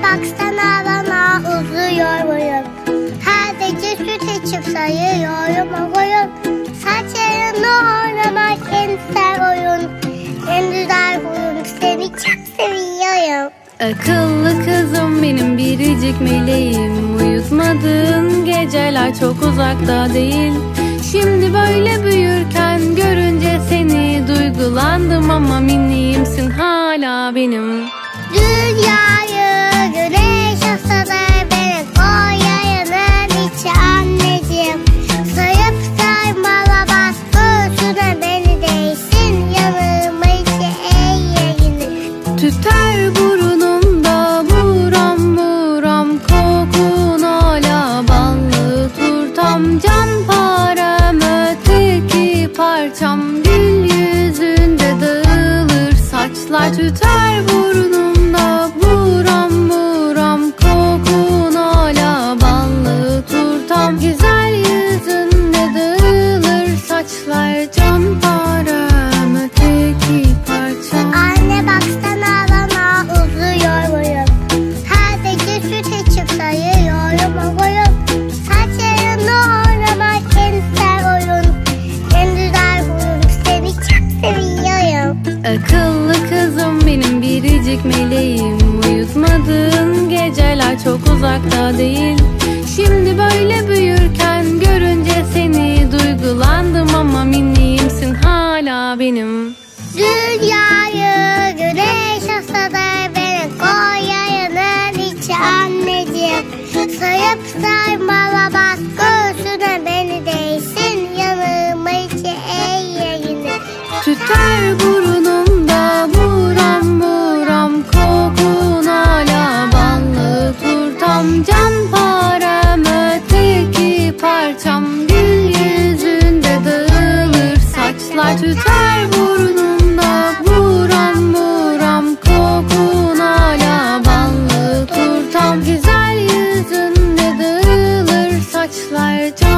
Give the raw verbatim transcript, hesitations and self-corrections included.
baksana bana uzuyor boyum. Her gece süt içip sayıyorum o boyun. Saçlarını oynamak en güzel oyun. En güzel oyun, seni çok seviyorum. Akıllı kızım benim biricik meleğim. Uyutmadığın geceler çok uzakta değil. Şimdi böyle büyürken görünce seni duygulandım ama minniyimsin hala benim. Dünyayı güneş olsa da beni koyarının içi anneciğim. Sayıp saymala bas göğsüne beni değsin yanıma içi eğerini. Tüter burnumda buram buram kokun hala ballı turtam. Can param öteki parçam gül yüzünde dağılır saçlar. Tüter burnumda buram buram kokun hala ballı turtam. Güzel yüzünde dağılır saçlar. Can param öteki parçam. Anne baksana bana uzuyor boyum. Her gece süt içip sayıyorum o boyun. Saçlarını oynamak en güzel oyun. En güzel oyun, seni çok seviyorum. Akıllı kızım benim biricik meleğim. Uyutmadığın geceler çok uzakta değil. Şimdi böyle büyürken görünce seni duygulandım ama minniyimsin hala benim. Dünyayı güneş olsa da beni koyarının içi anneciğim. Sayıp saymala bas göğsüne beni değsin yanıma içi eğerini. Tüter burnumda buram buram kokun hala ballı turtam. Can param öteki parçam gül yüzünde dağılır saçlar. Tüter burnumda buram buram kokun hala ballı turtam. Güzel yüzünde dağılır saçlar.